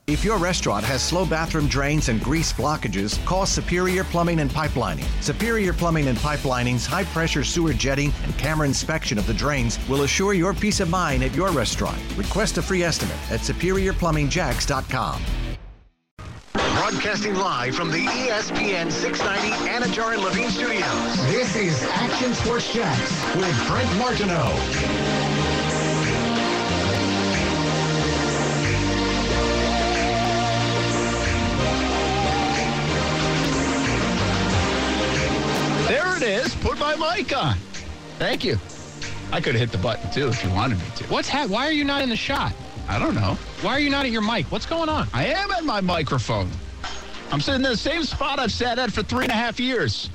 If your restaurant has slow bathroom drains and grease blockages, call Superior Plumbing and Pipelining. Superior Plumbing and Pipelining's high-pressure sewer jetting and camera inspection of the drains will assure your peace of mind at your restaurant. Request a free estimate at SuperiorPlumbingJacks.com. Broadcasting live from the ESPN 690 Anajar and Levine Studios. This is Action Sports Jacks with Brent Martineau. There it is. Put my mic on. Thank you. I could have hit the button, too, if you wanted me to. Why are you not in the shot? I don't know. Why are you not at your mic? What's going on? I am at my microphone. I'm sitting in the same spot I've sat at for 3.5 years.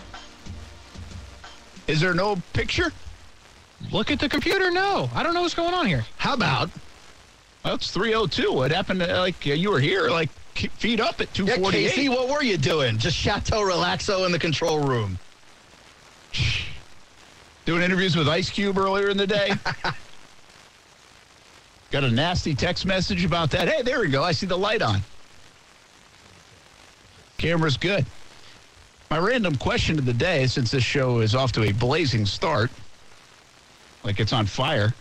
Is there no picture? Look at the computer. No. I don't know what's going on here. How about? Well, it's 3:02. What happened? You were here, feet up at 2:48. Yeah, Casey, what were you doing? Just Chateau Relaxo in the control room. Doing interviews with Ice Cube earlier in the day. Got a nasty text message about that. Hey, there we go. I see the light on. Camera's good. My random question of the day, since this show is off to a blazing start, like it's on fire,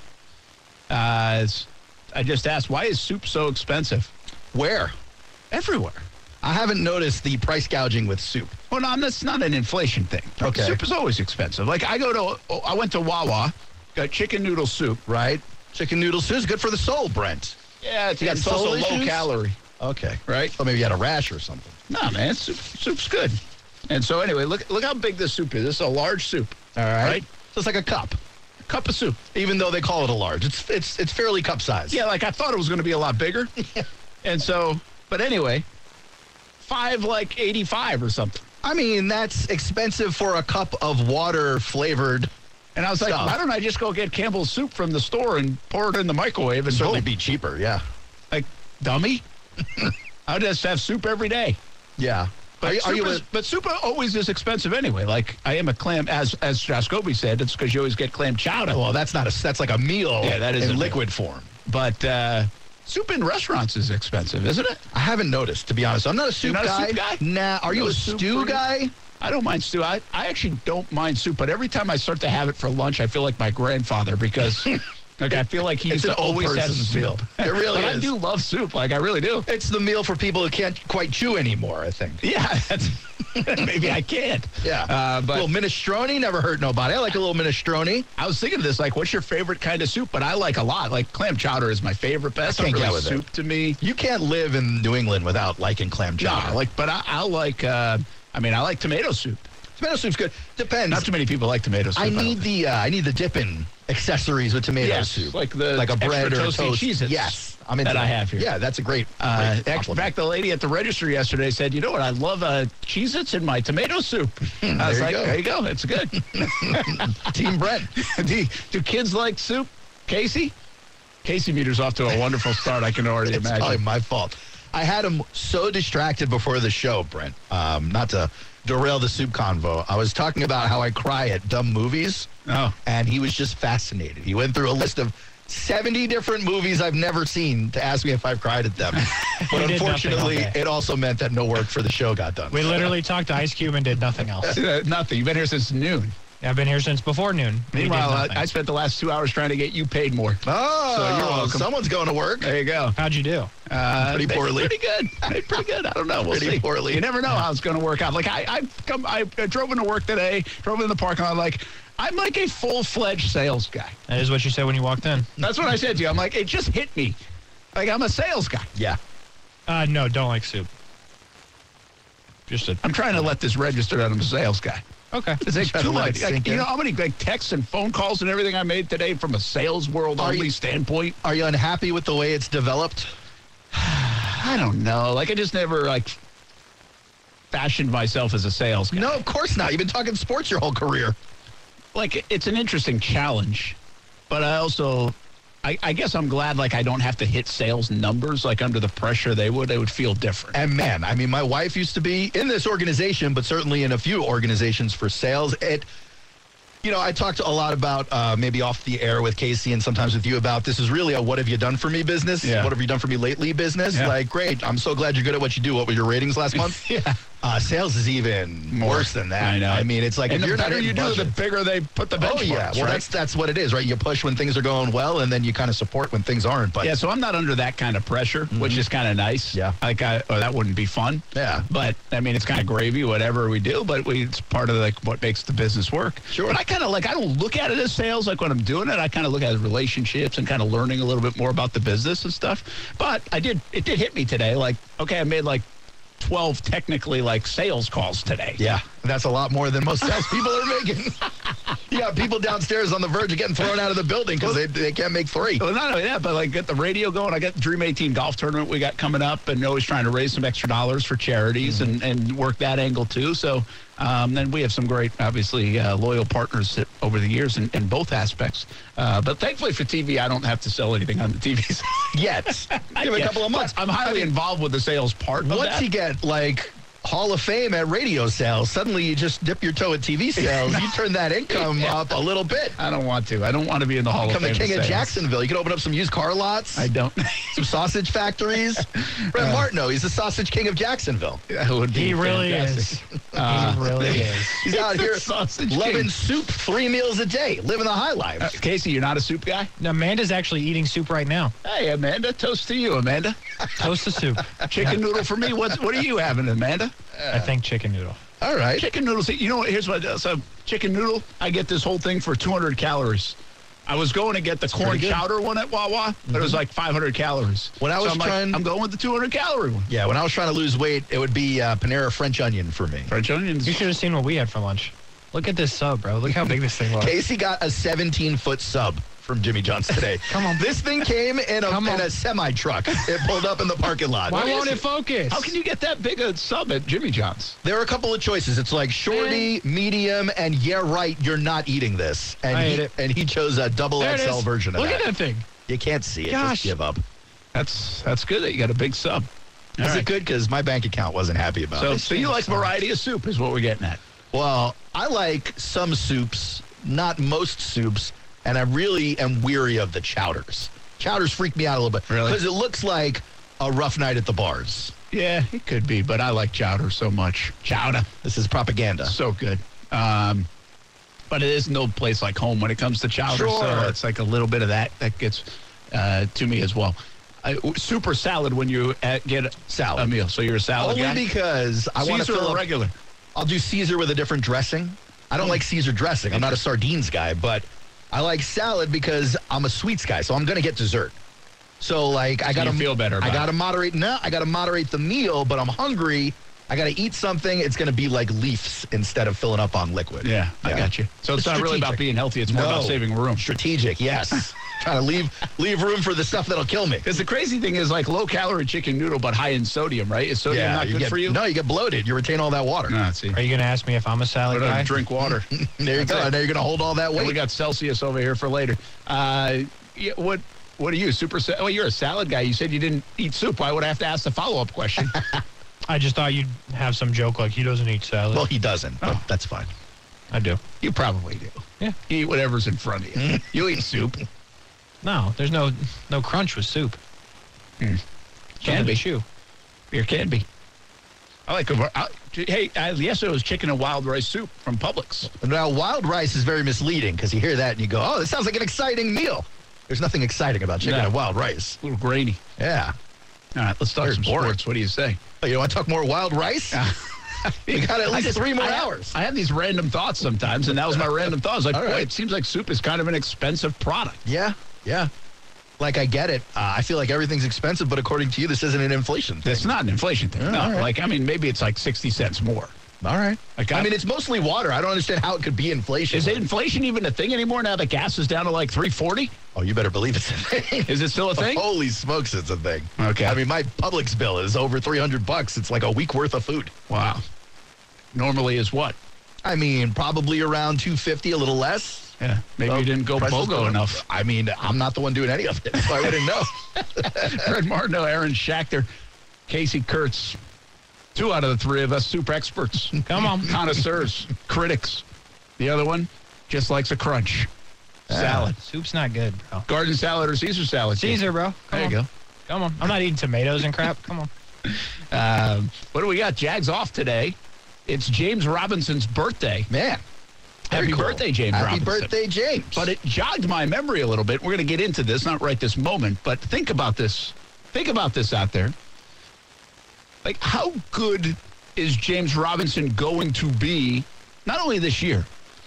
is I just asked, why is soup so expensive? Where? Everywhere. I haven't noticed the price gouging with soup. Well, no, that's not an inflation thing. Okay. Soup is always expensive. I went to Wawa, got chicken noodle soup. Right? Chicken noodle soup is good for the soul, Brent. Yeah, it's got soul also issues? low calorie. Okay. Right? So maybe you had a rash or something. No, man, soup's good. And so anyway, look how big this soup is. This is a large soup. All right. Right? So it's like a cup. Cup of soup. Even though they call it a large. It's fairly cup size. Yeah, I thought it was going to be a lot bigger. And so, but anyway, $5.85 or something. I mean, that's expensive for a cup of water-flavored And I was like, stuff. why don't I just go get Campbell's soup from the store and pour it in the microwave and Certainly boom. be cheaper, yeah. Like, dummy? I just have soup every day. Yeah. But, but soup always is expensive anyway. Like, I am a clam, as Jaskobi said, it's because you always get clam chowder. Well, that's like a meal That is in a liquid form. But soup in restaurants is expensive, isn't it? I haven't noticed, to be honest. I'm not a soup You're not guy. a soup guy? Nah. Are you a soup stew for you? guy? I don't mind stew. I actually don't mind soup, but every time I start to have it for lunch, I feel like my grandfather because I feel like he used to always have meal. soup. It really but is. I do love soup. I really do. It's the meal for people who can't quite chew anymore, I think. Yeah, maybe I can't. Yeah. But a little minestrone never hurt nobody. I like a little minestrone. I was thinking of this, what's your favorite kind of soup? But I like a lot. Like clam chowder is my favorite. But that's I can't not get really with soup to me. You can't live in New England without liking clam chowder. No, but I like. I like tomato soup. Tomato soup's good. Depends. Not too many people like tomato soup. I need the dipping accessories with tomato Yes, soup. like a bread or extra toasty toast. Cheez-Its Yes, I'm into that I have here. Yeah, that's a great. In compliment. fact, the lady at the register yesterday said, "You know what? I love Cheez-Its in my tomato soup." I was like, "There you go. It's good." Team Brent. Do kids like soup, Casey? Casey Meter's off to a wonderful start. I can already It's imagine. probably my fault. I had him so distracted before the show, Brent. Not to derail the soup convo. I was talking about how I cry at dumb movies. Oh. And he was just fascinated. He went through a list of 70 different movies I've never seen to ask me if I've cried at them. But unfortunately, it also meant that no work for the show got done. We literally talked to Ice Cube and did nothing else. Nothing. You've been here since noon. I've been here since before noon. Meanwhile, I spent the last 2 hours trying to get you paid more. Oh, So you're welcome. Someone's going to work. There you go. How'd you do? Pretty poorly. Pretty good. Pretty good. I don't know. We'll Pretty see. poorly. You never know how it's going to work out. Like I drove into work today, drove in the parking lot. Like I'm like a full-fledged sales guy. That is what you said when you walked in. That's what I said to you. I'm like, it just hit me. Like I'm a sales guy. Yeah. No, don't like soup. I'm trying to let this register that I'm a sales guy. Okay. It's like Try to too let much. it sink You in. know how many texts and phone calls and everything I made today from a sales world only standpoint? Are you unhappy with the way it's developed? I don't know. Like I just never fashioned myself as a sales guy. No, of course not. You've been talking sports your whole career. Like it's an interesting challenge, but I also, I guess I'm glad I don't have to hit sales numbers under the pressure they would feel different. And man, I mean, my wife used to be in this organization, but certainly in a few organizations for sales. I talked a lot about maybe off the air with Casey and sometimes with you about this is really a what have you done for me business. Yeah. What have you done for me lately business? Yeah. Like, great. I'm so glad you're good at what you do. What were your ratings last month? Yeah. Sales is even worse than that. I know. I mean, it's like And if the you're not better hitting you do, the budgets- bigger they put the benchmarks. Oh, yeah. Well, right? that's what it is, right? You push when things are going well, and then you kind of support when things aren't. But Yeah, so I'm not under that kind of pressure, which is kind of nice. Yeah. That wouldn't be fun. Yeah. But, I mean, it's kind of gravy, whatever we do, but it's part of what makes the business work. Sure. But I don't look at it as sales. Like when I'm doing it, I kind of look at it as relationships and kind of learning a little bit more about the business and stuff. But it did hit me today. Like, okay, I made like 12 technically like sales calls today. yeah, that's a lot more than most salespeople are making. You got people downstairs on the verge of getting thrown out of the building because they can't make 3. Well, not only that, but like get the radio going. I got the Dream 18 golf tournament we got coming up, and always trying to raise some extra dollars for charities and work that angle too. So then we have some great, obviously, loyal partners over the years in both aspects. But thankfully for TV, I don't have to sell anything on the TV side. Yet. Give it a couple of months. I'm highly involved with the sales part of Once that. you get like Hall of Fame at radio sales, suddenly you just dip your toe at TV sales. You turn that income up a little bit. I don't want to. I don't want to be in the Hall of Become Fame. the king of sales. Jacksonville. You can open up some used car lots, I don't. some sausage factories. Brett Martineau, he's the sausage king of Jacksonville. That would be He really fantastic. is. He really is. He's out here Sausage loving king. soup 3 meals a day, living the high life. Casey, you're not a soup guy? Now, Amanda's actually eating soup right now. Hey, Amanda. Toast to you, Amanda. Toast of soup. Chicken noodle for me. What are you having, Amanda? I think chicken noodle. All right. Chicken noodles. You know what? Here's what I do. So chicken noodle, I get this whole thing for 200 calories. I was going to get the corn pretty good. chowder one at Wawa, but it was like 500 calories. When I was I'm like, trying- I'm going with the 200 calorie one. Yeah, when I was trying to lose weight, it would be Panera French onion for me. French onions. You should have seen what we had for lunch. Look at this sub, bro. Look how big this thing was. Casey got a 17-foot sub from Jimmy John's today. Come on. This thing came in Come on. a semi-truck. It pulled up in the parking lot. Why What won't is it focus? How can you get that big a sub at Jimmy John's? There are a couple of choices. It's like shorty, medium, and yeah, right, you're not eating this. And I he, ate it. And he chose a double There it XL is. version of Look that. at that thing. You can't see it. Gosh. Just give up. That's good that you got a big sub. All Is right. it good? Because my bank account wasn't happy about it. So you like variety of soup is what we're getting at. Well, I like some soups, not most soups, and I really am weary of the chowders. Chowders freak me out a little bit. Really? Because it looks like a rough night at the bars. Yeah, it could be, but I like chowder so much. Chowder. This is propaganda. So good. But it is no place like home when it comes to chowder. Sure. So it's like a little bit of that gets to me as well. Super salad when you get Salad. a meal. So you're a salad Only guy? because I want to Caesar fill or up. regular? I'll do Caesar with a different dressing. I don't like Caesar dressing. I'm not a sardines guy, but I like salad because I'm a sweets guy, so I'm going to get dessert. So like I got to you feel better I about got to it. moderate. No, I got to moderate the meal, but I'm hungry. I got to eat something. It's going to be like leaves instead of filling up on liquid. Yeah, I got you. So it's not really about strategic. being healthy. It's more about No. saving room. Strategic, yes. Trying to leave room for the stuff that'll kill me. Because the crazy thing is like low-calorie chicken noodle, but high in sodium, right? Is sodium not good for you? No, you get bloated. You retain all that water. No, see. Are you going to ask me if I'm a salad But, guy? drink water. There you go. it. Now you're going to hold all that And we weight. got Celsius over here for later. Yeah, what are you? Well, you're a salad guy. You said you didn't eat soup. Why would I have to ask the follow-up question? I just thought you'd have some joke like he doesn't eat salad. Well, he doesn't, but Oh. that's fine. I do. You probably do. Yeah. You eat whatever's in front of you. You eat soup. No, there's no crunch with soup. Can Something be. to chew. There can be. I like yesterday was chicken and wild rice soup from Publix. Now, wild rice is very misleading because you hear that and you go, oh, this sounds like an exciting meal. There's nothing exciting about chicken No. and wild rice. A little grainy. Yeah. All right, let's talk Very some boring. sports. What do you say? Oh, you want to talk more wild rice? We got at least 3 more I hours. I have these random thoughts sometimes, and that was my random thought. I was like, All boy, right. it seems like soup is kind of an expensive product. Yeah. Like, I get it. I feel like everything's expensive, but according to you, this isn't an inflation thing. It's not an inflation thing. No, all right. like, I mean, maybe it's like 60 cents more. All right. Like, I mean, it's mostly water. I don't understand how it could be inflation. Is inflation even a thing anymore now that gas is down to like $3.40? Oh, you better believe it's a thing. Is it still a thing? Holy smokes, it's a thing. Okay. I mean, my Publix bill is over $300. It's like a week worth of food. Wow. Normally is what? I mean, probably around $250, a little less. Yeah. Maybe you didn't go Prices BOGO going up. enough. I mean, I'm not the one doing any of it, so I wouldn't know. Fred Martineau, Aaron Schachter, Casey Kurtz. 2 out of the 3 of us, soup experts. Come on. Connoisseurs, critics. The other one, just likes a crunch. Salad. Soup's not good, bro. Garden salad or Caesar salad? Caesar, bro. There you go. Come on. I'm not eating tomatoes and crap. Come on. What do we got? Jags off today. It's James Robinson's birthday. Man. Happy birthday, James Robinson. Happy birthday, James. But it jogged my memory a little bit. We're going to get into this, not right this moment, but think about this. Think about this out there. Like, how good is James Robinson going to be, not only this year,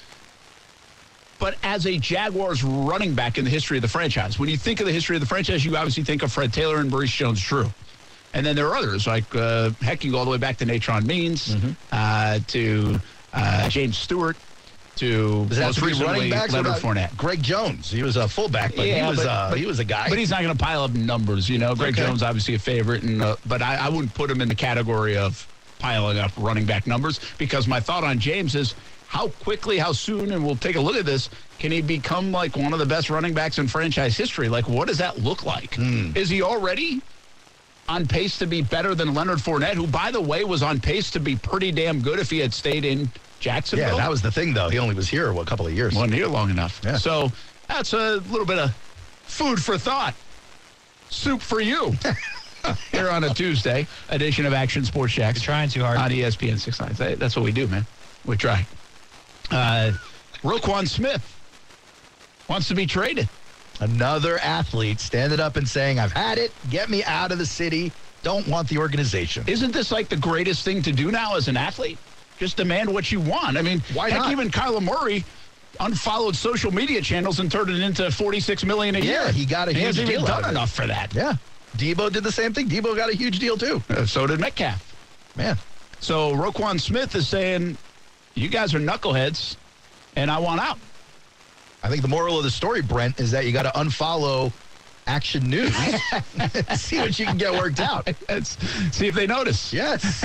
but as a Jaguars running back in the history of the franchise? When you think of the history of the franchise, you obviously think of Fred Taylor and Maurice Jones-Drew. And then there are others, like, heck, you go all the way back to Natron Means, to James Stewart, to Was that most three recently running backs? Leonard Fournette. Greg Jones. He was a fullback, but, he was a guy. But he's not going to pile up numbers, you know. Greg Jones, obviously a favorite, but I wouldn't put him in the category of piling up running back numbers, because my thought on James is how quickly, how soon, and we'll take a look at this, can he become like one of the best running backs in franchise history? Like, what does that look like? Is he already on pace to be better than Leonard Fournette, who, by the way, was on pace to be pretty damn good if he had stayed in Jacksonville? Yeah, that was the thing, though. He only was here, a couple of years. Wasn't here long enough. Yeah. So that's a little bit of food for thought. Soup for you. Here on a Tuesday edition of Action Sports Shacks. You're trying too hard. On ESPN 690. That's what we do, man. We try. Roquan Smith wants to be traded. Another athlete standing up and saying, I've had it. Get me out of the city. Don't want the organization. Isn't this like the greatest thing to do now as an athlete? Just demand what you want. I mean, Why not? Even Kyler Murray unfollowed social media channels and turned it into $46 million a year. Yeah, he got a He huge hasn't deal even out done of it. enough for that. Yeah. Debo did the same thing. Debo got a huge deal, too. So did Metcalf. Man. So Roquan Smith is saying, you guys are knuckleheads, and I want out. I think the moral of the story, Brent, is that you got to unfollow Action News. See what you can get worked out. See if they notice. Yes.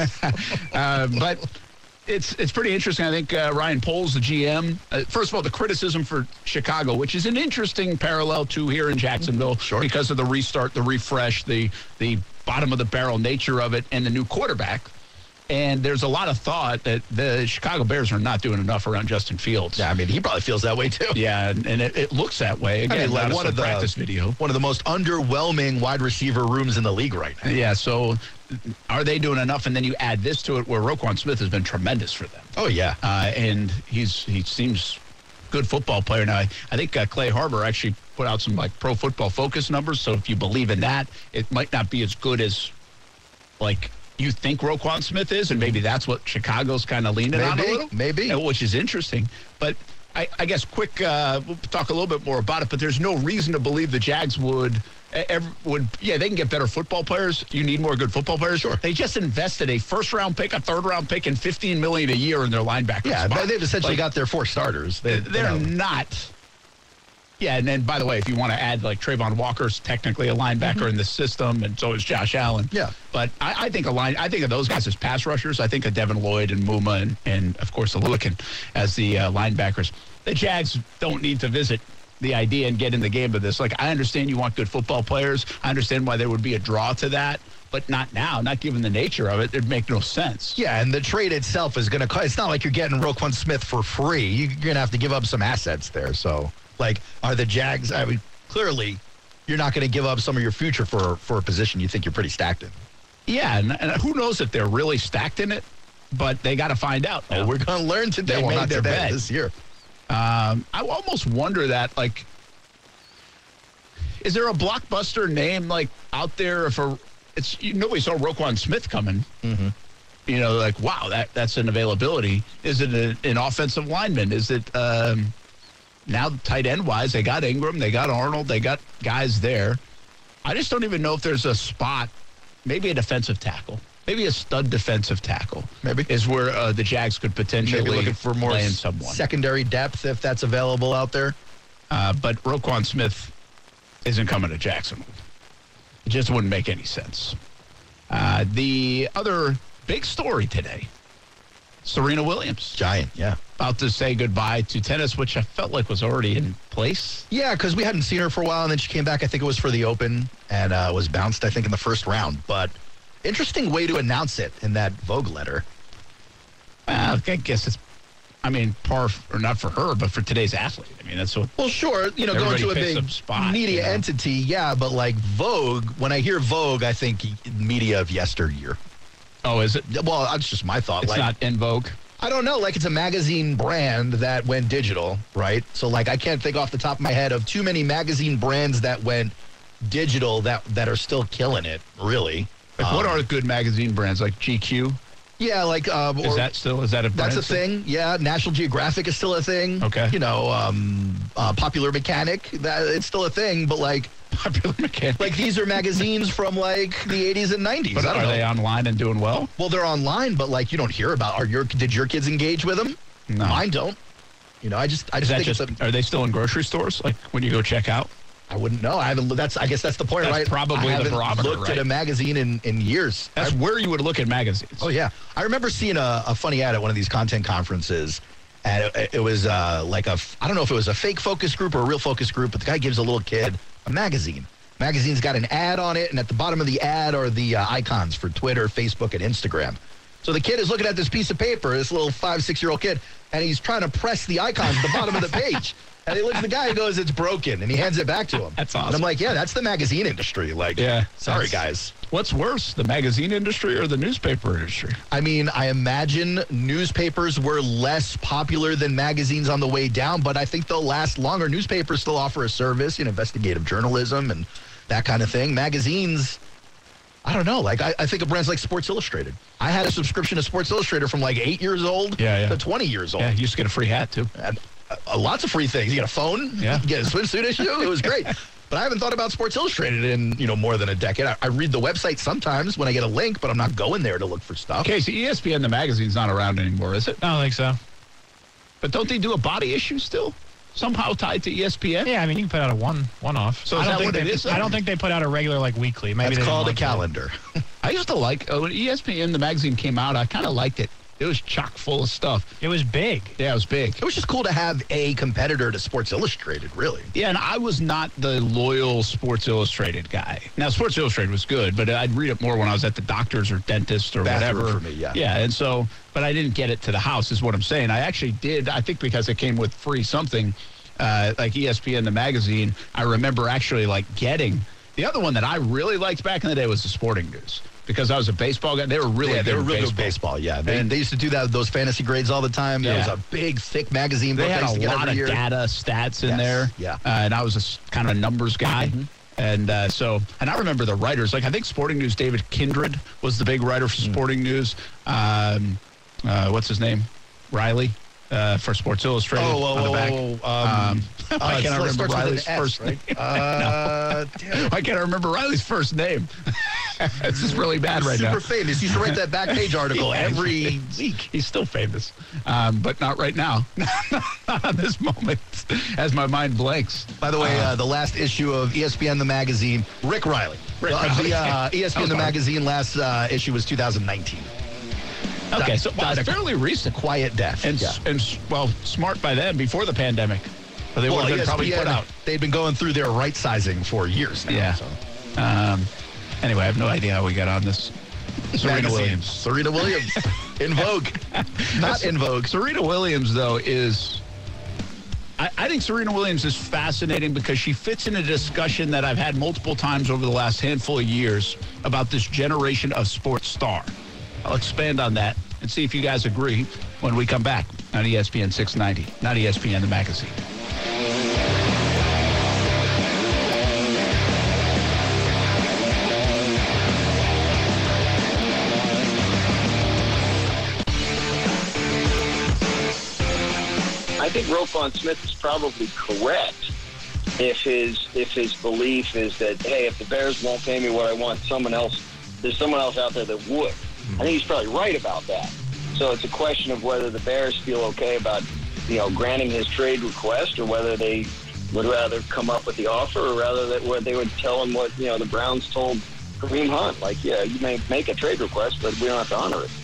But it's pretty interesting. I think Ryan Poles, the GM, first of all, the criticism for Chicago, which is an interesting parallel to here in Jacksonville, Sure. because of the restart, the refresh, the bottom of the barrel nature of it, and the new quarterback. And there's a lot of thought that the Chicago Bears are not doing enough around Justin Fields. Yeah, I mean, he probably feels that way, too. Yeah, and it looks that way. Again, like one of the practice video. One of the most underwhelming wide receiver rooms in the league right now. Yeah, so are they doing enough? And then you add this to it, where Roquan Smith has been tremendous for them. Oh, yeah. And he seems good football player. Now, I think Clay Harbor actually put out some like Pro Football Focus numbers. So if you believe in that, it might not be as good as like you think Roquan Smith is, and maybe that's what Chicago's kind of leaning on a little. Maybe. Which is interesting. But I guess we'll talk a little bit more about it, but there's no reason to believe the Jags would, they can get better football players. You need more good football players. Sure. They just invested a first-round pick, a third-round pick, and $15 million a year in their linebacker spot. They've essentially got their 4 starters. They're not. Yeah, and then, by the way, if you want to add, like, Trayvon Walker's technically a linebacker in the system, and so is Josh Allen. Yeah. But I think of those guys as pass rushers. I think of Devin Lloyd and Muma and of course, Aluakin as the linebackers. The Jags don't need to visit the idea and get in the game of this. Like, I understand you want good football players. I understand why there would be a draw to that, but not now, not given the nature of it. It'd make no sense. Yeah, and the trade itself is going to – it's not like you're getting Roquan Smith for free. You're going to have to give up some assets there, so – like, are the Jags, I mean, clearly, you're not going to give up some of your future for a position you think you're pretty stacked in. Yeah, and who knows if they're really stacked in it, but they got to find out. Oh, we're going to learn today. They Well, made not their today, bet. this year. I almost wonder that, like, is there a blockbuster name, like, out there nobody saw Roquan Smith coming. Mm-hmm. You know, like, wow, that's an availability. Is it an offensive lineman? Is it now tight end wise? They got Ingram, they got Arnold, they got guys there. I just don't even know if there's a spot, maybe a defensive tackle, maybe a stud defensive tackle. Maybe is where the Jags could potentially maybe looking for more land someone. Secondary depth if that's available out there. But Roquan Smith isn't coming to Jacksonville. It just wouldn't make any sense. The other big story today, Serena Williams. Giant, yeah. About to say goodbye to tennis, which I felt like was already in place. Yeah, because we hadn't seen her for a while, and then she came back, I think it was for the Open, and was bounced, I think, in the first round. But interesting way to announce it in that Vogue letter. I guess it's I mean, or not for her, but for today's athlete. I mean, that's what. Well, sure, going Everybody to a picks big up spot, media entity, yeah, but like Vogue, when I hear Vogue, I think media of yesteryear. Oh, is it? Well, that's just my thought. It's not in Vogue. I don't know. Like, it's a magazine brand that went digital, right? So, like, I can't think off the top of my head of too many magazine brands that went digital that are still killing it, really. Like, what are good magazine brands? Like GQ? Yeah, like... is that a brand? That's a thing, yeah. National Geographic is still a thing. Okay. Popular Mechanic, it's still a thing, but, like... Popular Mechanic. Like, these are magazines from, like, the 80s and 90s. But are they online and doing well? Well, they're online, but, like, you don't hear about... Did your kids engage with them? No. Mine don't. I just think are they still in grocery stores? Like, when you go check out? I wouldn't know. I guess that's the point, That's right? probably the barometer, I haven't looked at a magazine in years. That's where you would look at magazines. Oh, yeah. I remember seeing a funny ad at one of these content conferences, and it was I don't know if it was a fake focus group or a real focus group, but the guy gives a little kid a magazine. Magazine's got an ad on it, and at the bottom of the ad are the icons for Twitter, Facebook, and Instagram. So the kid is looking at this piece of paper, this little 5-6-year-old kid, and he's trying to press the icons at the bottom of the page. And he looks at the guy and goes, "It's broken," and he hands it back to him. That's awesome. And I'm like, yeah, that's the magazine industry. Like, yeah, sorry, guys. What's worse, the magazine industry or the newspaper industry? I mean, I imagine newspapers were less popular than magazines on the way down, but I think they'll last longer. Newspapers still offer a service, investigative journalism and that kind of thing. Magazines, I don't know. Like, I think of brands like Sports Illustrated. I had a subscription to Sports Illustrated from like 8 years old to 20 years old. Yeah, you used to get a free hat, too. And, lots of free things. You get a phone, you get a swimsuit issue. It was great. But I haven't thought about Sports Illustrated in, more than a decade. I read the website sometimes when I get a link, but I'm not going there to look for stuff. Okay, so ESPN, the magazine's not around anymore, is it? I don't think so. But don't they do a body issue still? Somehow tied to ESPN? Yeah, I mean, you can put out a one-off. So is that what it is? I don't think they put out a regular, weekly. Maybe That's called a calendar. I used to like, when ESPN, the magazine came out, I kind of liked it. It was chock full of stuff. It was big. Yeah, it was big. It was just cool to have a competitor to Sports Illustrated, really. Yeah, and I was not the loyal Sports Illustrated guy. Now, Sports Illustrated was good, but I'd read it more when I was at the doctor's or dentist or Bathroom whatever. For me, yeah. Yeah, and so, but I didn't get it to the house is what I'm saying. I actually did, I think because it came with free something, like ESPN, the magazine, I remember actually getting. The other one that I really liked back in the day was the Sporting News. Because I was a baseball guy. They were really good. They were really good baseball, yeah. They used to do those fantasy grades all the time. There was a big, thick magazine book. They had a lot of data, stats in there. Yeah. And I was kind of a numbers guy. Mm-hmm. And and I remember the writers. I think Sporting News, David Kindred was the big writer for Sporting News. What's his name? Riley. For Sports Illustrated on the back. I can't remember Riley's first name. I can't remember Riley's first name. This is really bad right now. Super famous. He used to write that back page article every week. He's still famous, but not right now. Not at this moment, as my mind blanks. By the way, the last issue of ESPN the magazine, Rick Riley. The ESPN the magazine last issue was 2019. Okay, so it's fairly recent. Quiet death. And smart by then, before the pandemic. Or they would have been probably put out. They'd been going through their right sizing for years now. Yeah. So. Anyway, I have no idea how we got on this. Serena Williams. Serena Williams. In Vogue. Not in Vogue. Serena Williams, though, is... I think Serena Williams is fascinating because she fits in a discussion that I've had multiple times over the last handful of years about this generation of sports star. I'll expand on that and see if you guys agree when we come back on ESPN 690, not ESPN the magazine. I think Roquan Smith is probably correct if his belief is that, hey, if the Bears won't pay me what I want, there's someone else out there that would. I think he's probably right about that. So it's a question of whether the Bears feel okay about, granting his trade request, or whether they would rather come up with the offer, or rather that they would tell him what, the Browns told Kareem Hunt. Like, yeah, you may make a trade request, but we don't have to honor it.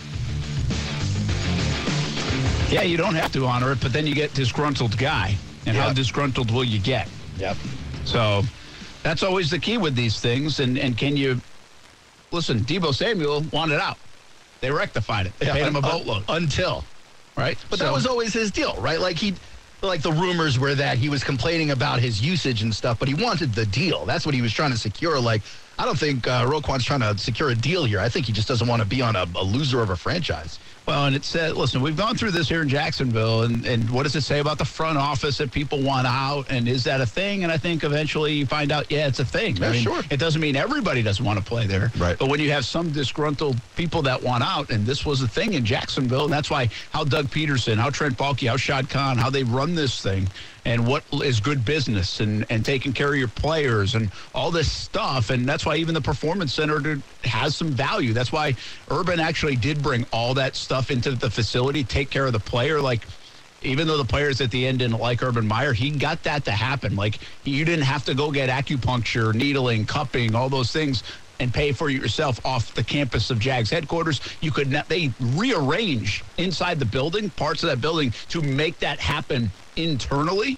Yeah, you don't have to honor it, but then you get disgruntled guy. And how disgruntled will you get? Yep. So that's always the key with these things. And can you... Listen, Deebo Samuel wanted out. They rectified it. They paid him a boatload. Until right? But that was always his deal, right? Like the rumors were that he was complaining about his usage and stuff, but he wanted the deal. That's what he was trying to secure. Like, I don't think Roquan's trying to secure a deal here. I think he just doesn't want to be on a loser of a franchise. Well, and it said, listen, we've gone through this here in Jacksonville, and what does it say about the front office that people want out, and is that a thing? And I think eventually you find out, yeah, it's a thing. Yeah, sure. It doesn't mean everybody doesn't want to play there. Right. But when you have some disgruntled people that want out, and this was a thing in Jacksonville, and that's why how Doug Peterson, how Trent Baalke, how Shad Khan, how they run this thing, and what is good business and taking care of your players and all this stuff. And that's why even the Performance Center has some value. That's why Urban actually did bring all that stuff into the facility, take care of the player. Like, even though the players at the end didn't like Urban Meyer, he got that to happen. Like, you didn't have to go get acupuncture, needling, cupping, all those things and pay for it yourself off the campus of Jags headquarters. You could not, they rearrange inside the building, parts of that building, to make that happen internally.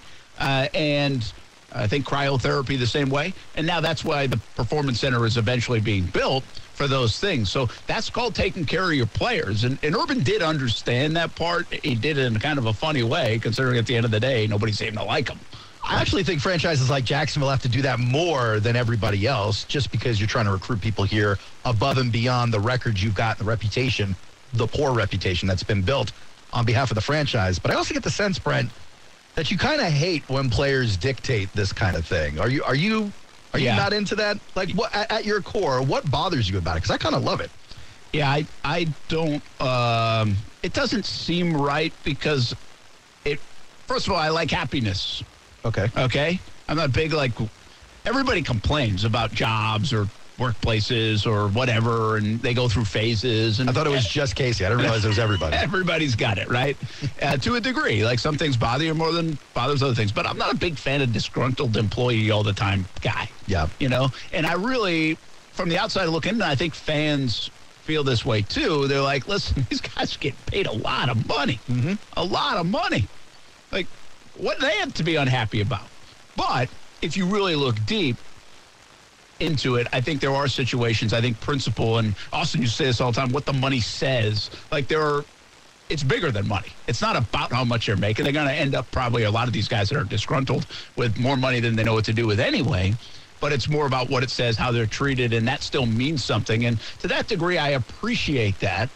And I think cryotherapy the same way. And now that's why the Performance Center is eventually being built for those things. So that's called taking care of your players. And Urban did understand that part. He did it in kind of a funny way, considering at the end of the day, nobody seemed to like him. I actually think franchises like Jacksonville have to do that more than everybody else, just because you're trying to recruit people here above and beyond the records you've got, the reputation, the poor reputation that's been built on behalf of the franchise. But I also get the sense, Brent, that you kind of hate when players dictate this kind of thing. Are you not into that? Like, what at your core, what bothers you about it? Because I kind of love it. Yeah, I don't. It doesn't seem right because first of all, I like happiness. Okay. I'm not big, like, everybody complains about jobs or workplaces or whatever, and they go through phases. And I thought it was just Casey. I didn't realize it was everybody. Everybody's got it, right? To a degree. Like, some things bother you more than bothers other things. But I'm not a big fan of disgruntled employee all the time guy. Yeah. You know? And I really, from the outside looking in, I think fans feel this way too. They're like, listen, these guys get paid a lot of money. Mm-hmm. A lot of money. Like, what they have to be unhappy about. But if you really look deep into it, I think there are situations, I think principle, and Austin, you say this all the time, what the money says. Like, it's bigger than money. It's not about how much they're making. They're going to end up, probably a lot of these guys that are disgruntled, with more money than they know what to do with anyway. But it's more about what it says, how they're treated, and that still means something. And to that degree, I appreciate that.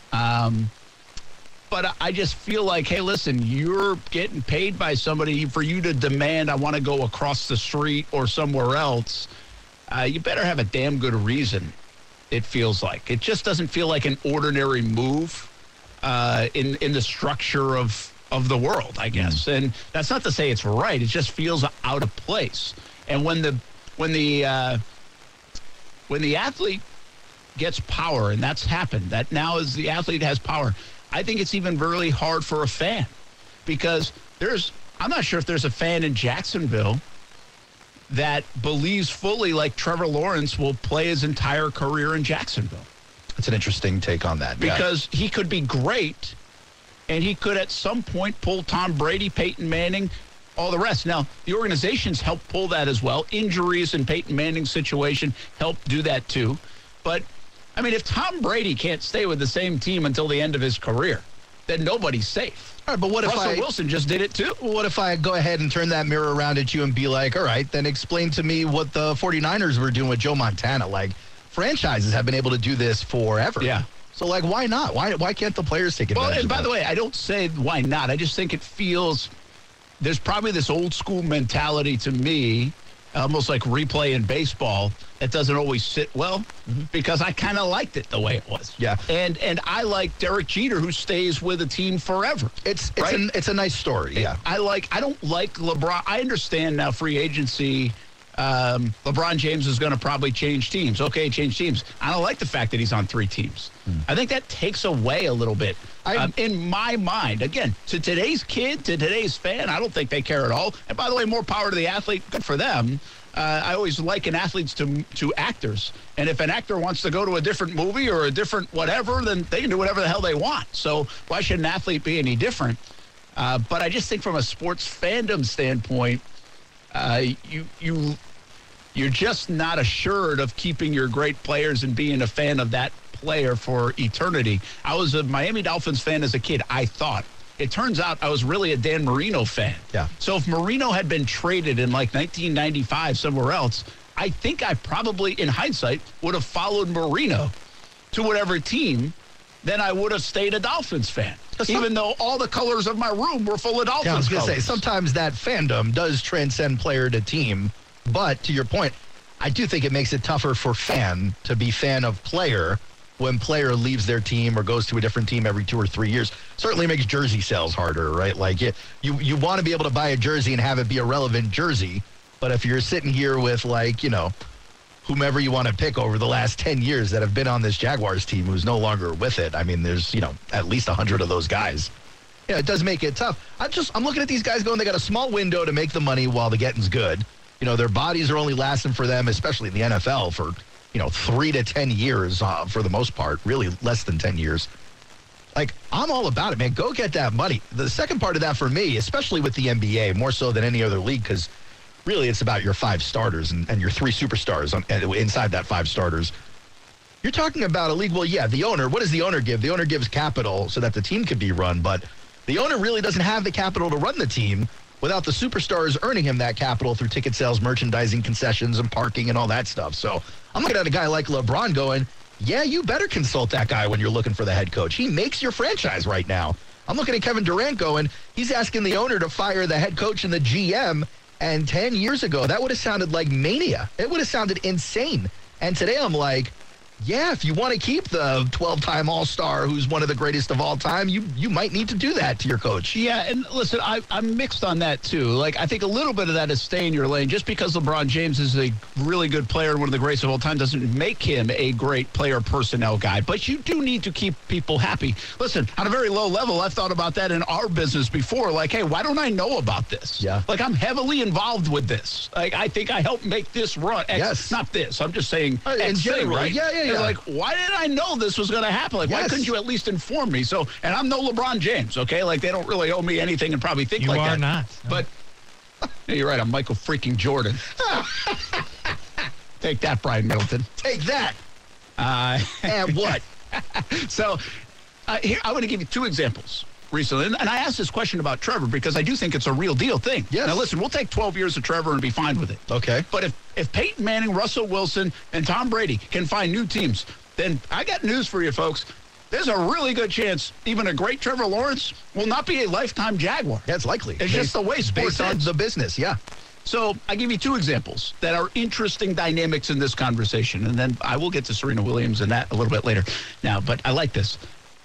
But I just feel like, hey, listen, you're getting paid by somebody for you to demand, I want to go across the street or somewhere else. You better have a damn good reason, it feels like. It just doesn't feel like an ordinary move in the structure of the world, I guess. And that's not to say it's right. It just feels out of place. And when the athlete gets power, and that's happened, that now is the athlete has power, I think it's even really hard for a fan, because I'm not sure if there's a fan in Jacksonville that believes fully like Trevor Lawrence will play his entire career in Jacksonville. That's an interesting take on that. Because he could be great, and he could at some point pull Tom Brady, Peyton Manning, all the rest. Now, the organizations help pull that as well. Injuries in Peyton Manning's situation help do that too. But I mean, if Tom Brady can't stay with the same team until the end of his career, then nobody's safe. All right, but what if Russell Wilson just did it too? What if I go ahead and turn that mirror around at you and be like, all right, then explain to me what the 49ers were doing with Joe Montana. Like, franchises have been able to do this forever. Yeah. So, like, why not? Why can't the players take advantage of that? Well, and by the way, I don't say why not. I just think it feels there's probably this old school mentality to me, almost like replay in baseball, that doesn't always sit well, because I kind of liked it the way it was. Yeah. And I like Derek Jeter, who stays with a team forever. It's a nice story. Yeah. I don't like LeBron. I understand now free agency. LeBron James is going to probably change teams. Okay, change teams. I don't like the fact that he's on 3 teams. I think that takes away a little bit. In my mind, again, to today's kid, to today's fan, I don't think they care at all. And by the way, more power to the athlete. Good for them. I always liken athletes to actors. And if an actor wants to go to a different movie or a different whatever, then they can do whatever the hell they want. So why should an athlete be any different? But I just think from a sports fandom standpoint, you're just not assured of keeping your great players and being a fan of that player for eternity. I was a Miami Dolphins fan as a kid, I thought. it turns out I was really a Dan Marino fan. Yeah. So if Marino had been traded in like 1995 somewhere else, I think I probably, in hindsight, would have followed Marino to whatever team. Then I would have stayed a Dolphins fan, even though all the colors of my room were full of Dolphins. Yeah, I was going to say, colors. sometimes that fandom does transcend player to team. But to your point, I do think it makes it tougher for fan to be fan of player when player leaves their team or goes to a different team every 2 or 3 years. Certainly makes jersey sales harder, right? Like you want to be able to buy a jersey and have it be a relevant jersey. But if you're sitting here with like, whomever you want to pick over the last 10 years that have been on this Jaguars team who's no longer with it. I mean, there's, at least 100 of those guys. Yeah, it does make it tough. I'm looking at these guys going, they got a small window to make the money while the getting's good. Their bodies are only lasting for them, especially in the NFL, for, 3 to 10 years for the most part, really less than 10 years. Like, I'm all about it, man. Go get that money. The second part of that for me, especially with the NBA, more so than any other league, because really, it's about your 5 starters and your 3 superstars inside that 5 starters. You're talking about a league, well, yeah, the owner, what does the owner give? The owner gives capital so that the team can be run, but the owner really doesn't have the capital to run the team without the superstars earning him that capital through ticket sales, merchandising, concessions, and parking and all that stuff. So I'm looking at a guy like LeBron going, yeah, you better consult that guy when you're looking for the head coach. He makes your franchise right now. I'm looking at Kevin Durant going, he's asking the owner to fire the head coach and the GM. And 10 years ago, that would have sounded like mania. It would have sounded insane. And today I'm like, yeah, if you want to keep the 12-time All-Star who's one of the greatest of all time, you might need to do that to your coach. Yeah, and listen, I'm mixed on that, too. Like, I think a little bit of that is stay in your lane. Just because LeBron James is a really good player and one of the greatest of all time doesn't make him a great player personnel guy. But you do need to keep people happy. Listen, on a very low level, I've thought about that in our business before. Like, hey, why don't I know about this? Yeah. Like, I'm heavily involved with this. Like, I think I helped make this run. Yes. Not this. I'm just saying in general, right? Yeah. And like, why did I know this was going to happen? Like, why couldn't you at least inform me? So, and I'm no LeBron James, okay? Like, they don't really owe me anything and probably think like that. You are not. No. But, yeah, you're right. I'm Michael freaking Jordan. Take that, Brian Middleton. Take that. And what? So, here, I'm going to give you 2 examples recently. And I asked this question about Trevor because I do think it's a real deal thing. Yes. Now, listen, we'll take 12 years of Trevor and be fine with it. Okay. But if Peyton Manning, Russell Wilson, and Tom Brady can find new teams, then I got news for you, folks. There's a really good chance even a great Trevor Lawrence will not be a lifetime Jaguar. That's likely. It's just the way sports based on is. the business, yeah. So I give you 2 examples that are interesting dynamics in this conversation, and then I will get to Serena Williams and that a little bit later. Now, but I like this.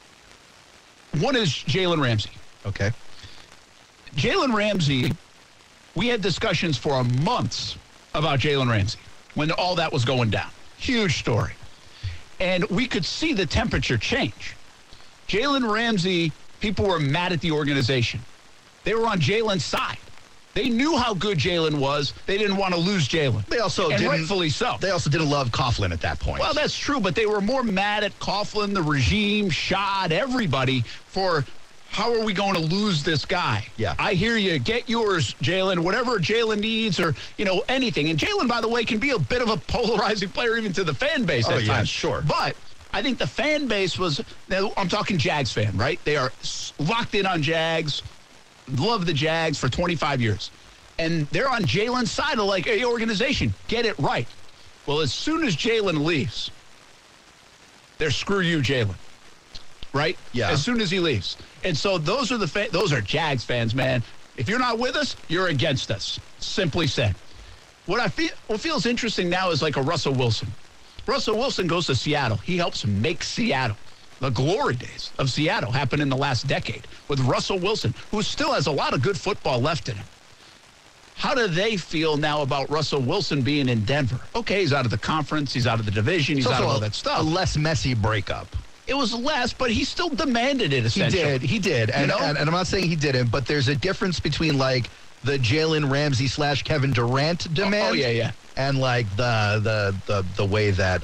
One is Jalen Ramsey. Okay. Jalen Ramsey, we had discussions for months about Jalen Ramsey when all that was going down. Huge story. And we could see the temperature change. Jalen Ramsey, people were mad at the organization. They were on Jalen's side. They knew how good Jalen was. They didn't want to lose Jalen. They also and didn't, rightfully so. They also didn't love Coughlin at that point. Well, that's true, but they were more mad at Coughlin, the regime, Shad, everybody for how are we going to lose this guy? Yeah. I hear you. Get yours, Jalen. Whatever Jalen needs or, anything. And Jalen, by the way, can be a bit of a polarizing player even to the fan base at times. Sure. But I think the fan base was, now I'm talking Jags fan, right? They are locked in on Jags, love the Jags for 25 years. And they're on Jalen's side of like, hey, organization, get it right. Well, as soon as Jalen leaves, they're screw you, Jalen. Right? Yeah. As soon as he leaves. And so those are Jags fans, man. If you're not with us, you're against us. Simply said. What feels interesting now is like a Russell Wilson. Russell Wilson goes to Seattle. He helps make Seattle. The glory days of Seattle happened in the last decade with Russell Wilson, who still has a lot of good football left in him. How do they feel now about Russell Wilson being in Denver? Okay, he's out of the conference. He's out of the division. He's out of all that stuff. A less messy breakup. It was less, but he still demanded it, essentially. He did. And I'm not saying he didn't, but there's a difference between, like, the Jalen Ramsey / Kevin Durant demand. Oh, yeah. And, like, the way that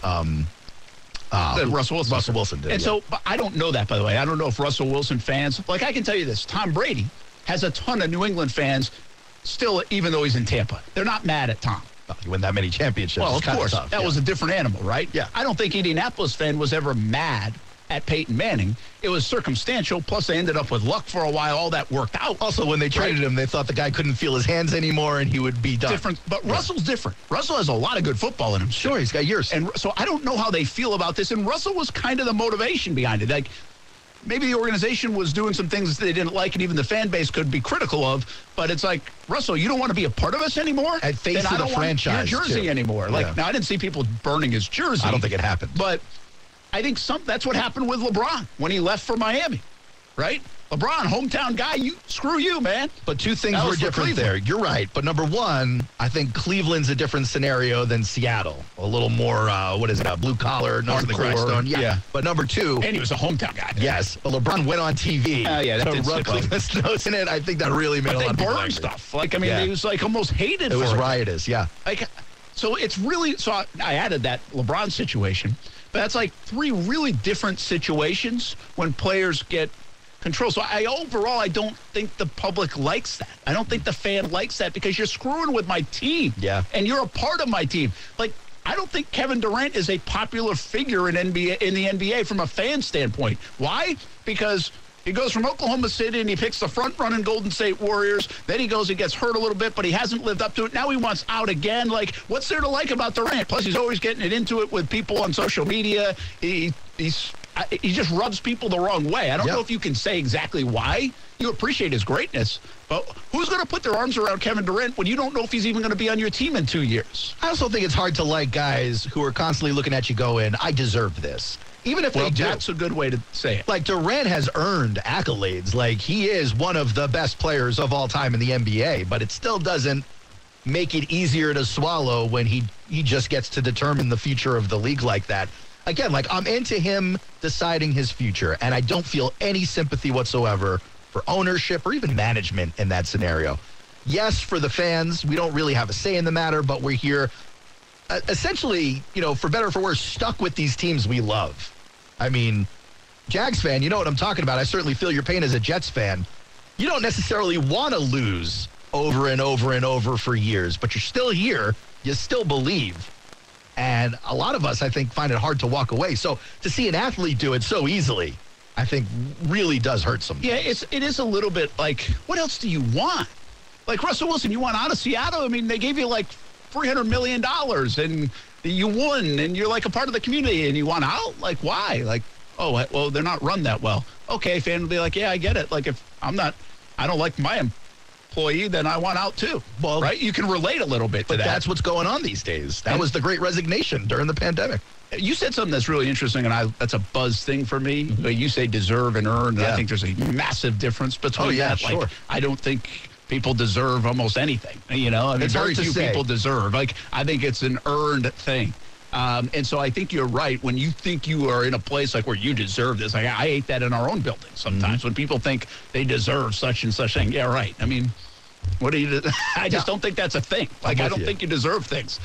Russell Wilson did. And so, but I don't know that, by the way. I don't know if Russell Wilson fans, like, I can tell you this. Tom Brady has a ton of New England fans still, even though he's in Tampa. They're not mad at Tom. Well, you win that many championships. Well, of course. Tough, that was a different animal, right? Yeah. I don't think Indianapolis fan was ever mad at Peyton Manning. It was circumstantial, plus they ended up with luck for a while. All that worked out. Also, when they traded him, they thought the guy couldn't feel his hands anymore and he would be done. Different, but Russell's different. Russell has a lot of good football in him. Sure, he's got years. And so I don't know how they feel about this. And Russell was kind of the motivation behind it. Like, maybe the organization was doing some things that they didn't like and even the fan base could be critical of. But it's like, Russell, you don't want to be a part of us anymore? At face then of the franchise, your jersey too. anymore. Like, now I didn't see people burning his jersey. I don't think it happened. But I think that's what happened with LeBron when he left for Miami, right? LeBron, hometown guy, screw you, man. But two things were different there. You're right. But number one, I think Cleveland's a different scenario than Seattle. A little more, blue collar, nothing Crestone. Yeah. But number two. And he was a hometown guy. Yes. But LeBron went on TV that to rub Cleveland's nose in it. I think that really made a lot of people angry. Stuff. Like, I mean, he was like almost hated for it. It was riotous, yeah. Like, so it's really, so I added that LeBron situation. But that's like three really different situations when players get control. So I don't think the public likes that. I don't think the fan likes that because you're screwing with my team. Yeah. And you're a part of my team. Like, I don't think Kevin Durant is a popular figure in the NBA from a fan standpoint. Why? Because he goes from Oklahoma City and he picks the front-running Golden State Warriors. Then he goes and gets hurt a little bit, but he hasn't lived up to it. Now he wants out again. Like, what's there to like about Durant? Plus, he's always getting it into it with people on social media. He just rubs people the wrong way. I don't know if you can say exactly why. You appreciate his greatness, but who's going to put their arms around Kevin Durant when you don't know if he's even going to be on your team in 2 years? I also think it's hard to like guys who are constantly looking at you going, I deserve this. Even if they do. That's a good way to say it. Like, Durant has earned accolades. Like, he is one of the best players of all time in the NBA, but it still doesn't make it easier to swallow when he just gets to determine the future of the league like that. Again, like, I'm into him deciding his future, and I don't feel any sympathy whatsoever for ownership or even management in that scenario. Yes, for the fans, we don't really have a say in the matter, but we're here essentially, for better or for worse, stuck with these teams we love. I mean, Jags fan, you know what I'm talking about. I certainly feel your pain as a Jets fan. You don't necessarily want to lose over and over and over for years, but you're still here. You still believe. And a lot of us, I think, find it hard to walk away. So to see an athlete do it so easily, I think really does hurt some. Yeah, it is a little bit like, what else do you want? Like Russell Wilson, you want out of Seattle? I mean, they gave you like $300 million and you won and you're like a part of the community and you want out? Like, why? Like, oh, well, they're not run that well. Okay, fan will be like, yeah, I get it. Like, if I don't like my employee, then I want out too. Well, right? You can relate a little bit to that. But that's what's going on these days. That was the great resignation during the pandemic. You said something that's really interesting, and that's a buzz thing for me. Mm-hmm. You say deserve and earn, and I think there's a massive difference between that. Sure. Like, I don't think people deserve almost anything. I mean, it's very few people deserve. Like, I think it's an earned thing. And so I think you're right. When you think you are in a place like where you deserve this, like I hate that in our own building sometimes. When people think they deserve such and such thing. Yeah, right. I mean, what do you do? I just don't think that's a thing. Like, I don't think you deserve things.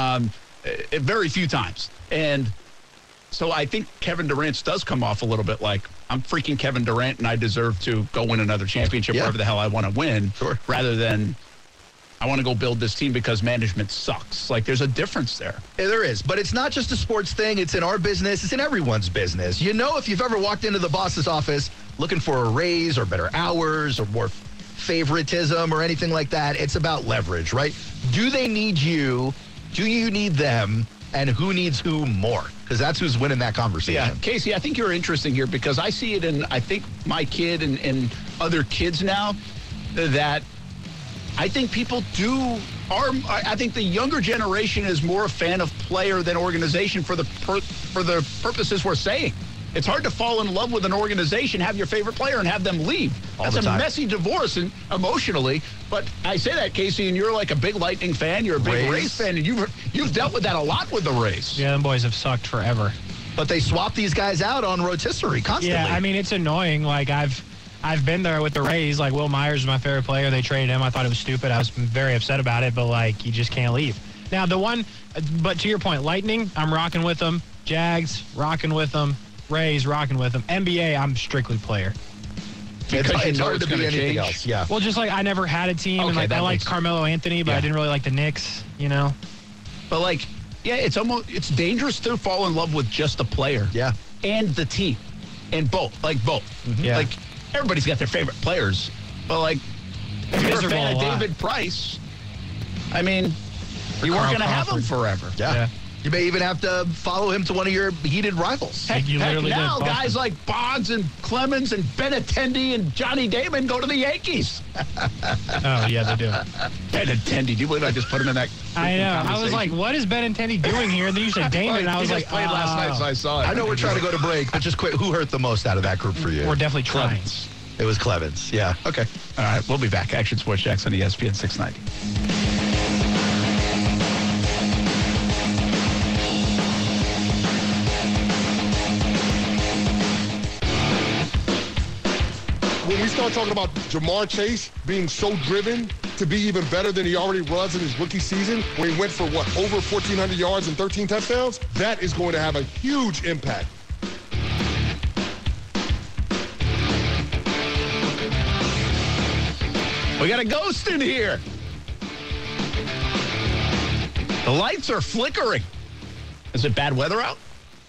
Very few times. And so I think Kevin Durant's does come off a little bit like, I'm freaking Kevin Durant and I deserve to go win another championship, whatever the hell I want to win, rather than I want to go build this team because management sucks. Like, there's a difference there. Yeah, there is. But it's not just a sports thing. It's in our business. It's in everyone's business. If you've ever walked into the boss's office looking for a raise or better hours or more favoritism or anything like that, it's about leverage, right? Do they need you? Do you need them? And who needs who more? Because that's who's winning that conversation. Yeah, Casey, I think you're interesting here because I see it in, I think, my kid and other kids now that I think people I think the younger generation is more a fan of player than organization for the purposes we're saying. It's hard to fall in love with an organization, have your favorite player, and have them leave. That's a messy divorce and emotionally. But I say that, Casey, and you're like a big Lightning fan. You're a big Rays fan, and you've dealt with that a lot with the Rays. Yeah, them boys have sucked forever. But they swap these guys out on rotisserie constantly. Yeah, I mean, it's annoying. Like, I've been there with the Rays. Like, Will Myers is my favorite player. They traded him. I thought it was stupid. I was very upset about it, but, like, you just can't leave. Now, but to your point, Lightning, I'm rocking with them. Jags, rocking with them. Rays, rocking with them. NBA, I'm strictly player. It's hard to be anything else. Yeah. Well, just like I never had a team, and like I liked Carmelo Anthony, but I didn't really like the Knicks, But like, yeah, it's dangerous to fall in love with just the player. Yeah. And the team. And both. Yeah. Like, everybody's got their favorite players. But, like, if you're a Miserable fan of a lot. David Price, I mean, you weren't Carl going to have him Crawford. forever. Yeah. You may even have to follow him to one of your heated rivals. Heck, You literally now did, guys Boston. like Bonds and Clemens and Benintendi and Johnny Damon go to the Yankees. Oh, yeah, they do. Benintendi, do you believe I just put him in that? I know. I was like, what is Benintendi doing here? And then you said Damon, and I was He like, just played last night, so I saw it. I know we're trying to go to break, but just quick, who hurt the most out of that group for you? we're definitely trying. Clemens. It was Clemens. Yeah. Okay. All right, we'll be back. Action Sports Jacks on ESPN 690. When we start talking about Jamar Chase being so driven to be even better than he already was in his rookie season, where he went for, over 1,400 yards and 13 touchdowns, that is going to have a huge impact. We got a ghost in here. The lights are flickering. Is it bad weather out?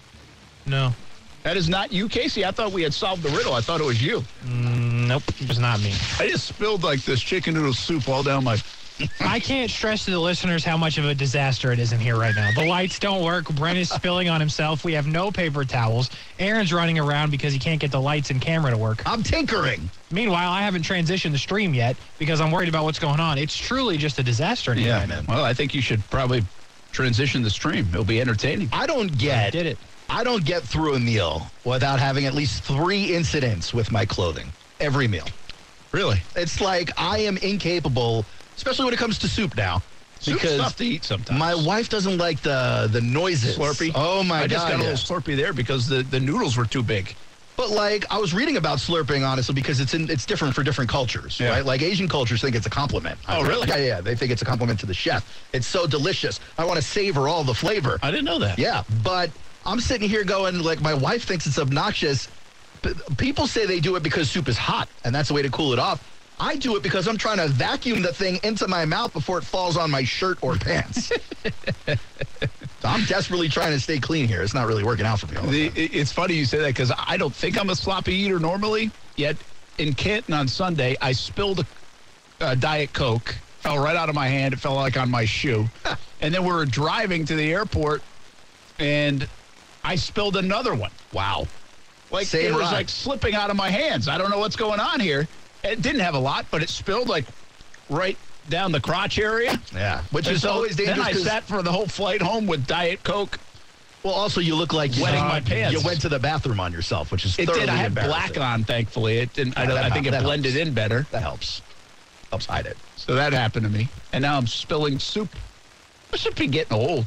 No. That is not you, Casey. I thought we had solved the riddle. I thought it was you. Nope. It was not me. I just spilled like this chicken noodle soup all down my... I can't stress to the listeners how much of a disaster it is in here right now. The lights don't work. Brent is spilling on himself. We have no paper towels. Aaron's running around because he can't get the lights and camera to work. I'm tinkering. Meanwhile, I haven't transitioned the stream yet because I'm worried about what's going on. It's truly just a disaster in here right now. Well, I think you should probably transition the stream. It'll be entertaining. I don't get Did it. I don't get through a meal without having at least 3 incidents with my clothing. Every meal. Really? It's like I am incapable, especially when it comes to soup now. Soup's Because tough to eat sometimes. my wife doesn't like the noises. Slurpee. Oh, my I just God. got a yeah. little Slurpee there because the noodles were too big. But, like, I was reading about slurping, honestly, because it's different for different cultures, Yeah. right? Like, Asian cultures think it's a compliment. Oh, really? Yeah. They think it's a compliment to the chef. It's so delicious. I want to savor all the flavor. I didn't know that. Yeah, but I'm sitting here going, like, my wife thinks it's obnoxious. People say they do it because soup is hot, and that's the way to cool it off. I do it because I'm trying to vacuum the thing into my mouth before it falls on my shirt or pants. So I'm desperately trying to stay clean here. It's not really working out for me all the time. It's funny you say that because I don't think I'm a sloppy eater normally, yet in Canton on Sunday, I spilled a Diet Coke, fell right out of my hand. It fell like on my shoe. And then we were driving to the airport, and I spilled another one. Wow. Like, Same it was ride. like slipping out of my hands. I don't know what's going on here. It didn't have a lot, but it spilled like right down the crotch area. Yeah, which And is so always dangerous. Then I 'cause- sat for the whole flight home with Diet Coke. well, also, you look like you Wetting my pants. You went to the bathroom on yourself, which is It thoroughly did. I had embarrassing. black on, thankfully. It didn't. Yeah, I think it that blended helps. in better. That helps. Helps hide it. So that happened to me. And now I'm spilling soup. I should be getting old.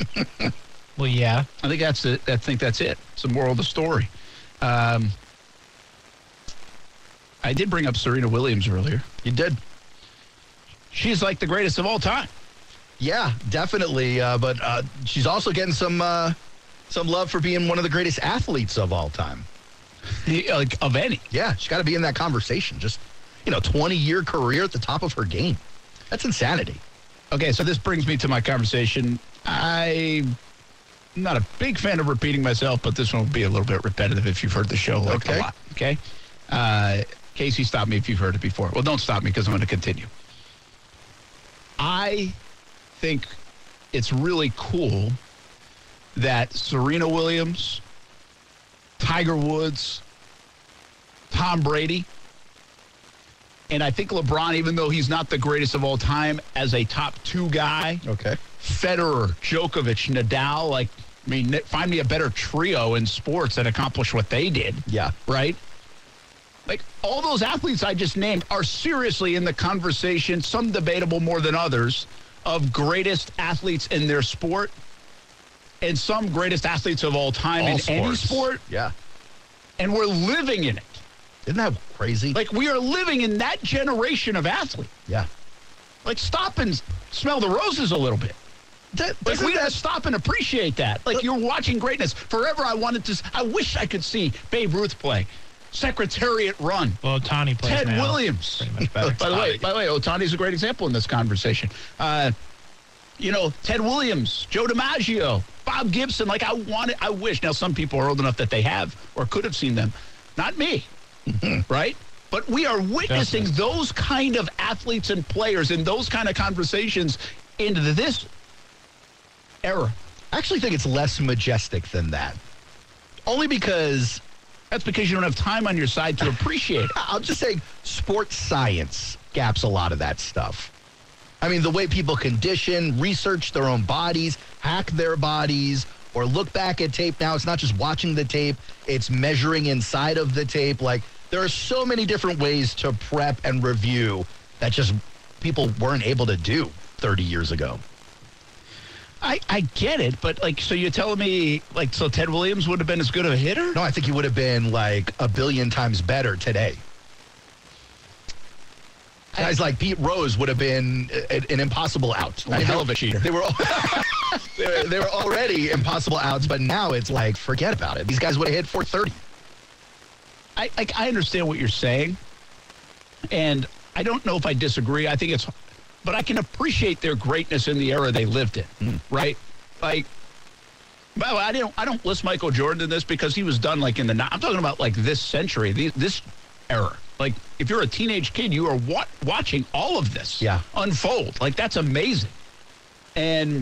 Well, yeah. I think that's it. I think that's it. It's the moral of the story. I did bring up Serena Williams earlier. You did. She's like the greatest of all time. Yeah, definitely. But she's also getting some love for being one of the greatest athletes of all time. Like, of any. Yeah, she's got to be in that conversation. Just, 20-year career at the top of her game. That's insanity. Okay, so this brings me to my conversation. I'm not a big fan of repeating myself, but this one will be a little bit repetitive if you've heard the show a Okay. lot. Okay? Casey, stop me if you've heard it before. Well, don't stop me because I'm going to continue. I think it's really cool that Serena Williams, Tiger Woods, Tom Brady, and I think LeBron, even though he's not the greatest of all time, as a top 2 guy, Okay. Federer, Djokovic, Nadal, find me a better trio in sports that accomplished what they did. Yeah. Right? Like, all those athletes I just named are seriously in the conversation, some debatable more than others, of greatest athletes in their sport and some greatest athletes of all time All in any sports. sport. Yeah. And we're living in it. Isn't that crazy? Like, we are living in that generation of athlete. yeah. Like, stop and smell the roses a little bit. Like, we gotta stop and appreciate that. Like, you're watching greatness. Forever, I wish I could see Babe Ruth play. Secretariat run. Well, Tani plays Ted now. Williams. Pretty much better. By the way, Otani's a great example in this conversation. Ted Williams, Joe DiMaggio, Bob Gibson. Like, I wish. Now, some people are old enough that they have or could have seen them. Not me, right? But we are witnessing those kind of athletes and players and those kind of conversations into this era. I actually think it's less majestic than that. Only because... That's because you don't have time on your side to appreciate it. I'll just say sports science gaps a lot of that stuff. I mean, the way people condition, research their own bodies, hack their bodies, or look back at tape now. It's not just watching the tape. It's measuring inside of the tape. Like, there are so many different ways to prep and review that just people weren't able to do 30 years ago. I get it, but, like, so you're telling me, like, so Ted Williams would have been as good of a hitter? No, I think he would have been, like, a billion times better today. Guys like Pete Rose would have been an impossible out. A hell of a cheater. They were they were already impossible outs, but now it's like, forget about it. These guys would have hit 430. I understand what you're saying, and I don't know if I disagree. I think it's... But I can appreciate their greatness in the era they lived in, right? Like, well, I don't list Michael Jordan in this because he was done like in the... I'm talking about like this century, this era. Like, if you're a teenage kid, you are watching all of this unfold. Like, that's amazing. And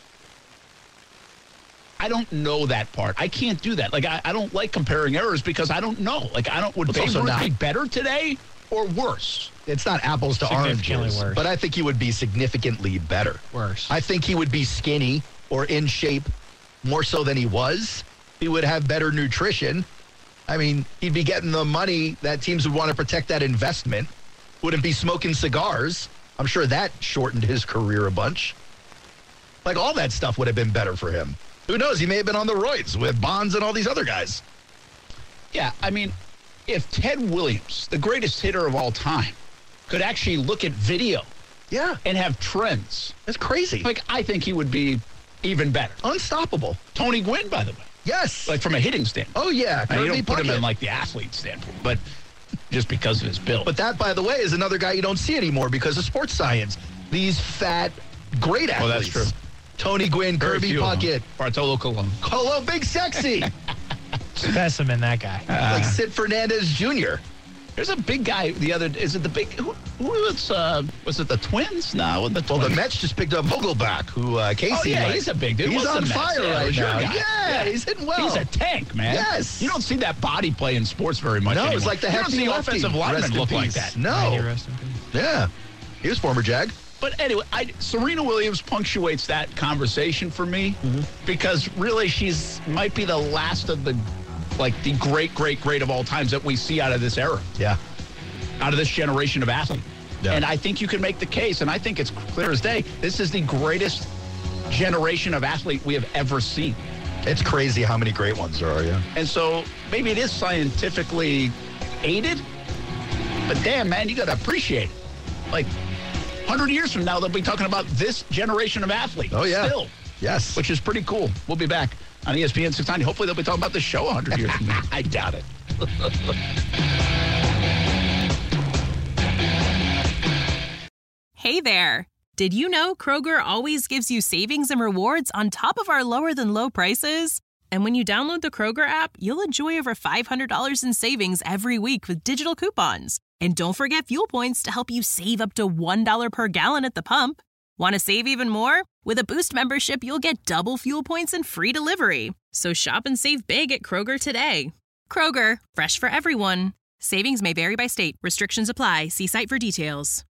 I don't know that part. I can't do that. Like, I don't like comparing errors because I don't know. Like, would Babe Ruth be better today or worse? It's not apples to oranges, worse. But I think he would be significantly better. Worse. I think he would be skinny or in shape more so than he was. He would have better nutrition. I mean, he'd be getting the money that teams would want to protect that investment. Wouldn't be smoking cigars. I'm sure that shortened his career a bunch. Like, all that stuff would have been better for him. Who knows? He may have been on the roids with Bonds and all these other guys. Yeah, I mean, if Ted Williams, the greatest hitter of all time, could actually look at video and have trends. That's crazy. Like, I think he would be even better. Unstoppable. Tony Gwynn, by the way. Yes. Like, from a hitting standpoint. Oh, yeah. You don't put him in, like, the athlete standpoint, but just because of his build. But that, by the way, is another guy you don't see anymore because of sports science. These fat, great athletes. Oh, that's true. Tony Gwynn, Kirby Puckett. Bartolo Colon. Colo Big Sexy. Specimen, that guy. Like Sid Fernandez Jr. There's a big guy. Is it the big? Who was it the Twins? No, wasn't the Twins. Well, the Mets just picked up Vogelbach, who Casey. Oh yeah, he's a big dude. He's on fire right now. Yeah, he's hitting well. He's a tank, man. Yes. You don't see that body play in sports very much anymore. It's like the hefty you don't see offensive linemen look like that. No. Rest in peace. Yeah. He was former Jag. But anyway, Serena Williams punctuates that conversation for me because really might be the last of the great of all times that we see out of this era. Yeah. Out of this generation of athletes. Yeah. And I think you can make the case, and I think it's clear as day, this is the greatest generation of athlete we have ever seen. It's crazy how many great ones there are, yeah. And so maybe it is scientifically aided, but damn, man, you got to appreciate it. Like, 100 years from now, they'll be talking about this generation of athletes. Oh, yeah. Still. Yes. Which is pretty cool. We'll be back on ESPN 690. Hopefully they'll be talking about this show 100 years from now. I doubt it. Hey there. Did you know Kroger always gives you savings and rewards on top of our lower than low prices? And when you download the Kroger app, you'll enjoy over $500 in savings every week with digital coupons. And don't forget fuel points to help you save up to $1 per gallon at the pump. Want to save even more? With a Boost membership, you'll get double fuel points and free delivery. So shop and save big at Kroger today. Kroger, fresh for everyone. Savings may vary by state. Restrictions apply. See site for details.